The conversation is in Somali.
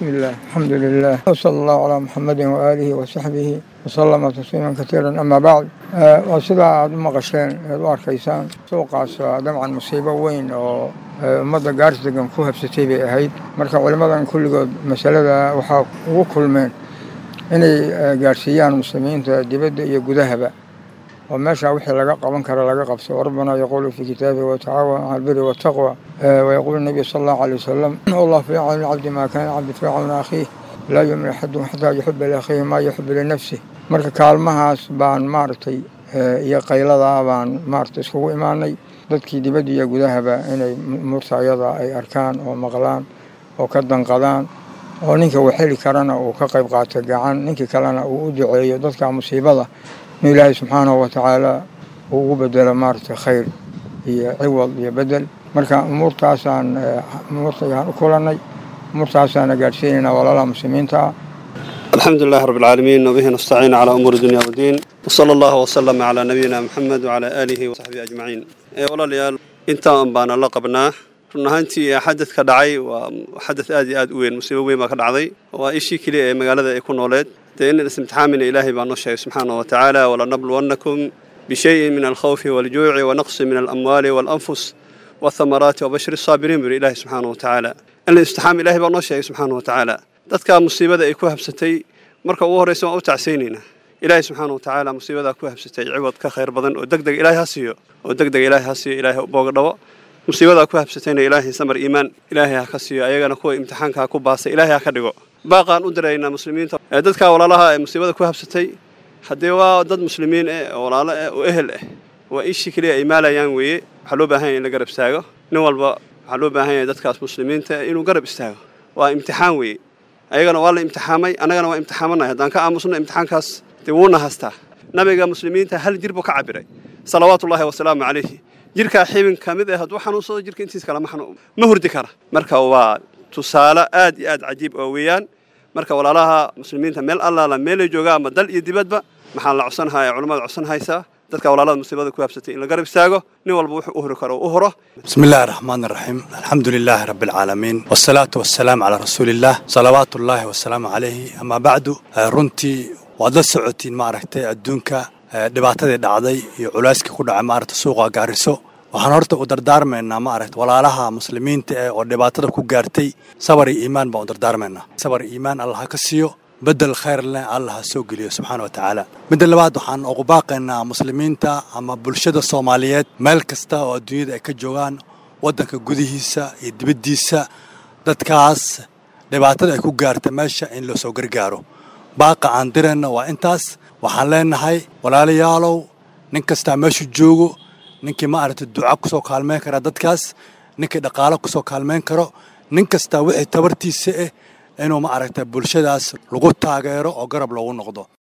بسم الله الحمد لله وصلى الله على محمد وآله وصحبه وسلم تسليما كثيرا أما بعد وسيدا مقشين واركيسان سوقاس دمعا مصيبة وين ومدى قارس دقن كوها بستيبي أهيد مركا علماء كل مسألة وحاق وكل من إني قارسيان مسلمين دبد يقودها بقى وماشى وحي لقى قبن كرا لقى قبس وربنا يقول في كتابه وتعاون على البر والتقوى ويقول النبي صلى الله عليه وسلم والله في عون العبد ما كان العبد في عون أخيه لا يؤمن أحدهم حتى يحب لأخيه ما يحب لنفسه marka kaalmahaas baan maartay iyo qaylada baan maartay isku imaanay dadkii dibadda iyo gudahaba inay murtaayada ay arkaan oo maqlaan oo ka danqadaan oo ninka waxili karana uu ka qayb qaato gacan ninka kalena uu u duceeyo dadka musiibada ilaahay subxaanahu wa ta'aala uu ugu bedelo maartay khayr iyo ciwad iyo bedel marka umurtaasaan u kulanay umurtaasaan gaarsiinayna walaalaha muslimiinta الحمد لله رب العالمين وبه نستعين على أمور الدنيا والدين وصلى الله وسلم على نبينا محمد وعلى آله وصحبه أجمعين والله ليال انت أنبانا لقبناه runaahantii xadad ka dhacay waa xadad aad u weyn musiibo weyn ka dhacday waa ishii kaliya ee magaalada ay ku nooleed in istimtixaamina ilaahay baa noo sheegay subhanahu wa ta'ala wala nabluwannakum bishay'in min al-khawfi wal-ju'i wa naqsin min al-amwali wal-anfus wath-thamarati wa bashir as-sabirin bi ilaahi subhanahu wa ta'ala in istixaam ilaahay baa noo sheegay subhanahu wa ta'ala dadka musiibada ay ku habsatay marka ugu horeysa oo tacsiinina ilaahay subhanahu wa ta'ala musiibada ku habsatay ciwad ka khayr badan oo degdeg ilaahay ha siiyo ilaahay booga dhawo musiibada ku habsatayna ilaahay samar iimaan ilaahay ha ka siiyo ayagana kuwa imtixaanka ku baasay ilaahay ha ka dhigo baaqaan u dirayna muslimiinta dadka walaalaha ee musiibada ku habsatay hadee waa dad muslimiin walaalo oo ehel waa ishii kaliya ay maalayaan weeye waxa loo baahan yahay in la garab istaago nin walba waxa loo baahan yahay dadkaas muslimiinta inuu garab istaago waa imtixaan weeye ayagana waa la imtixaamay anagana waa imtixaamanay hadaan ka aamusno imtixaankaas wuuna haastaa nabiga muslimiinta hal jirbu ka cabiray salawaatullaahi wa salaamu alayhi jirka xibin kamid ah haduu xanuunsado jirka intiis kala ma hurdi kara marka waa tusaale aad iyo aad cajiib oo weeyaan marka walaalaha muslimiinta meel alla la meel jooga ama dal iyo dibadba maxaa la cusanahay culimada cusanaysa dadka walaalada musiibada ku habsatay in la garab istaago nin walba wuxuu u hori karo u horo bismillaahir rahmaanir rahiim alxamdulillaahi rabbil aalamiin wassalaatu wassalaamu ala rasuulillah salawaatullaahi wasalaamu alayhi ama ba'du runtii wada socotiin ma aragtay adduunka dhibaatadii dhacday iyo culeyskii ku dhacay maaragtay suuqa Gaariso waxaan horta u dardaarmaynaa ma aragtay walaalaha muslimiinta oo dhibaatada ku gaartay sabar iyo iimaan baan u dardaarmaynaa sabar iyo iimaan Allah ka siiyo بدل خير لنا الله سوقليه سبحانه وتعالى بدل لبعض وحن أقباقنا مسلمين تا أما بلشدة الصوماليات مالكستا والدنيا كجوان ودك جوديسا يدبديسا دتكاس لبعضنا يكون جار تمشى إن لو سوقر جارو باقي عندنا وإنتاس وحلنا هاي ولا ليالو نكستا مشوا جوجو نكى ما أردت الدعاء كسو كالمين كرا دتكاس نكى دقالة كسو كالمين كرو نكستا وعي تبرتي سئ إنه ما أردت بلشدة لغو تاجره أو قرب لو نقضه